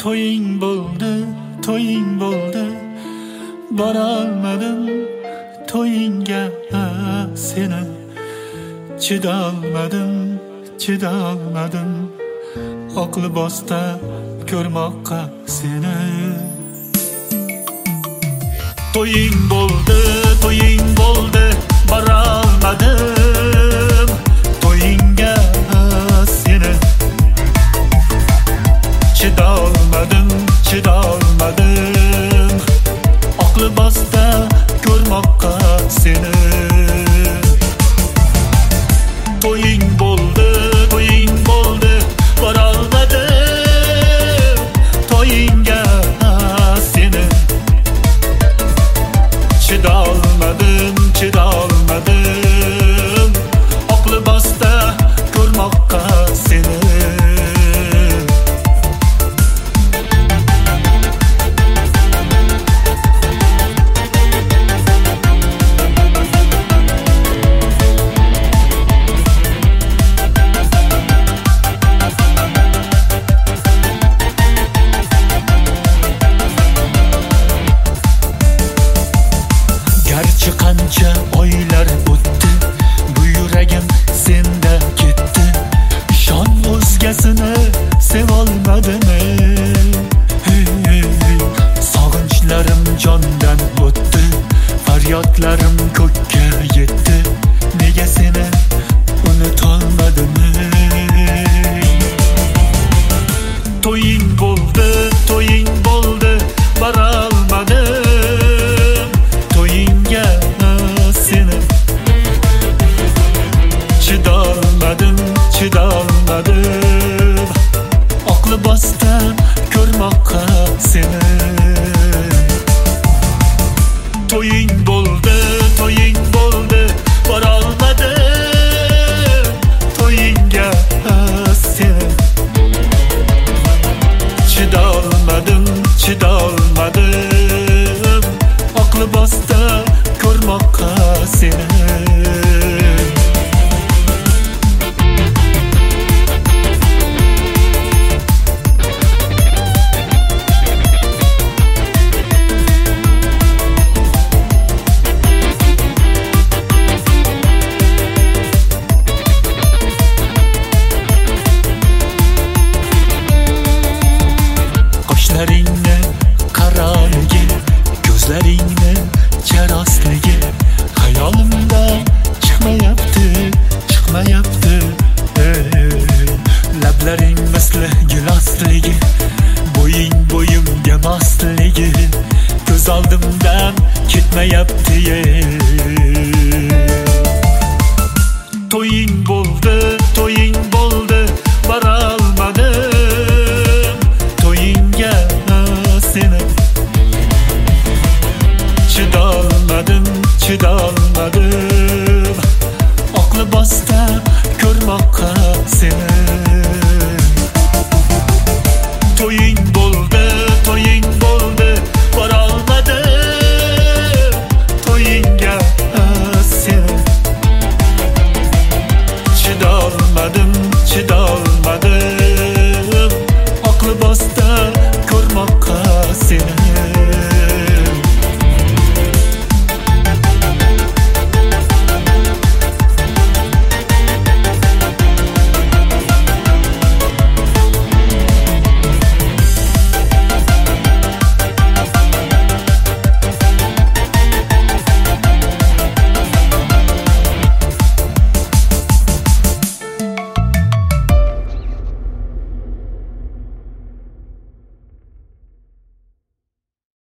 to'ying bo'ldi, borolmadim to'yingga seni. Chidolmadim oq libosda ko'rmoqqa seni. To'ying bo'ldi, borolmadim to'yingga seni. Chidolmadim oq libosda ko'rmoqqa seni. To'ying bo'ldi, borolmadim to'yingga seni. Chidolmadim oq libosda ko'rmoqqa seni. Garchi qancha oylar o'tdi, bu yuragim senda ketdi. Ishon, o'zgasini sevolmadimi? Sog'inchlarim jondan o'tdi, faryodlarim ko'kka yetdi. Nega seni unutolmadim? To'ying bo'ldi, borolmadim to'yingga seni. Chidolmadim oq libosda ko'rmoqqa seni. To'ying bo'ldi, borolmadim to'yingga seni. Chidolmadim oq libosda ko'rmoqqa seni. Qoshlaringni qaraligi, ko'zlaringni charostligi xayolimda chiqmayapti. Lablaring misli gilosligi, bo'yimga mosligi ko'z oldimdan ketmayapti.